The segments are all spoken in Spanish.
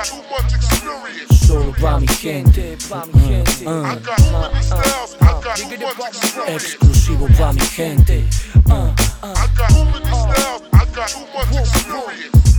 got too much experience. Solo pa' mi gente. I got too many styles. I got too much experience. Exclusivo pa' mi gente. I got too many styles. I got too much experience.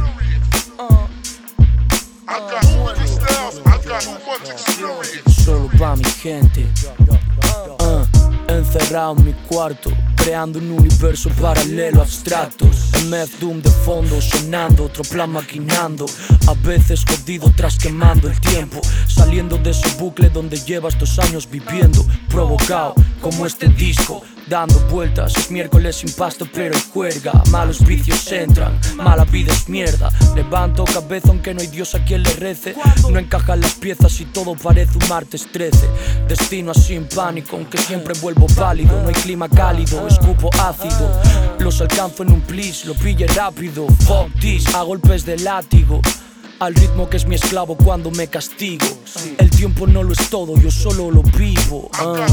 I got too many styles. I got too much experience. Solo pa' mi gente. Encerrado en mi cuarto, creando un universo paralelo abstracto. El Meth Doom de fondo sonando, otro plan maquinando. A veces jodido tras quemando el tiempo, saliendo de ese bucle donde llevas 2 años viviendo. Provocado como este disco, dando vueltas. Es miércoles sin pasto pero hay juerga. Malos vicios entran, mala vida es mierda. Levanto cabeza aunque no hay Dios a quien le rece. No encajan las piezas y todo parece un martes 13. Destino así en pánico, aunque siempre vuelvo pálido. No hay clima cálido, escupo ácido. Los alcanzo en un plis, lo pille rápido. Fuck this, a golpes de látigo. Al ritmo que es mi esclavo cuando me castigo. El tiempo no lo es todo, yo solo lo vivo.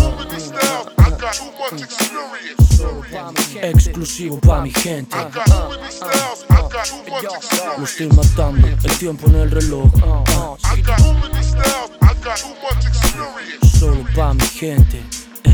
Exclusivo pa' mi gente. Lo estoy matando, el tiempo en el reloj. Solo pa' mi gente.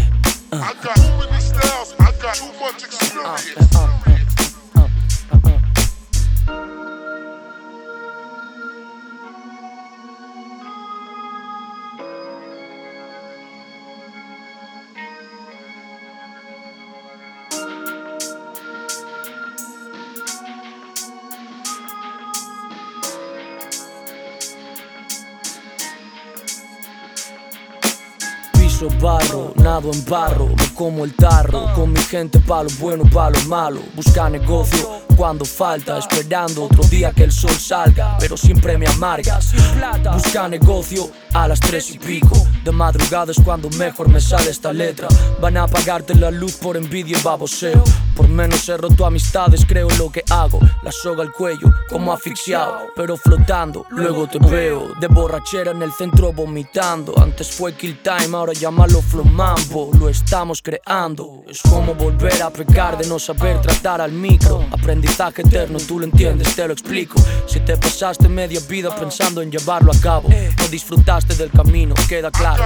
Piso barro, nado en barro, me como el tarro. Con mi gente pa' lo bueno, pa' lo malo. Busca negocio cuando falta, esperando otro día que el sol salga, pero siempre me amarga. Busca negocio a las 3 y pico. De madrugada es cuando mejor me sale esta letra. Van a apagarte la luz por envidia y baboseo. Por menos he roto amistades, creo en lo que hago. La soga al cuello, como asfixiado, pero flotando. Luego te veo, de borrachera en el centro vomitando. Antes fue kill time, ahora llámalo flow mambo. Lo estamos creando. Es como volver a pecar de no saber tratar al micro. Aprendizaje eterno, tú lo entiendes, te lo explico. Si te pasaste media vida pensando en llevarlo a cabo, no disfrutaste del camino, queda claro.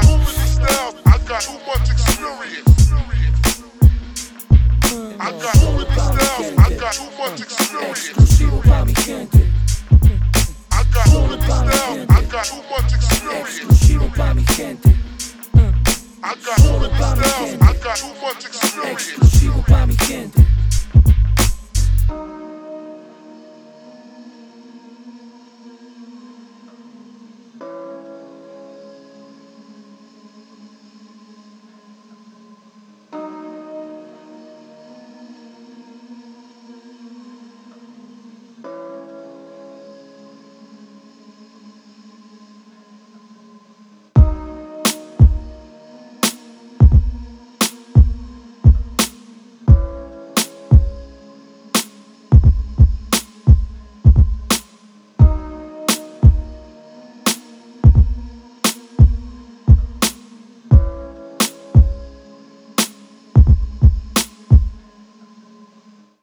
Exclusivo pa' mi gente. Solo pa' mi gente. Exclusivo pa' mi gente. Solo pa' mi gente. Exclusivo pa' mi gente.